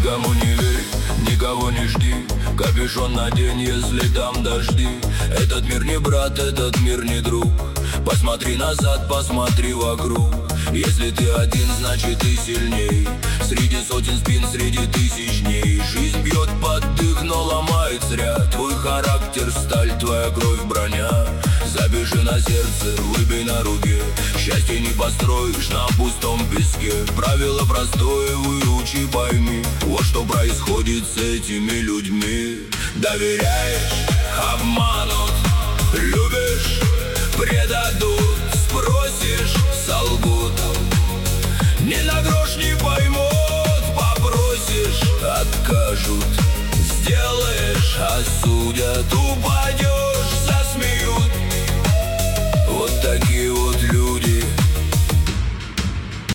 Никому не верь, никого не жди. Капюшон надень, если там дожди. Этот мир не брат, этот мир не друг. Посмотри назад, посмотри вокруг. Если ты один, значит ты сильней. Среди сотен спин, среди тысяч дней. Жизнь бьет под дых, но ломает зря. Твой характер, сталь, твоя кровь, броня. Забежи на сердце, выбей на руке. Счастье не построишь на пустом песке. Правило простое, выучи, пойми. Вот что происходит с этими людьми. Доверяешь, обманут. Любишь, предадут. Спросишь, солгут. Ни на грош не поймут. Попросишь, откажут. Сделаешь, осудят. Упадешь,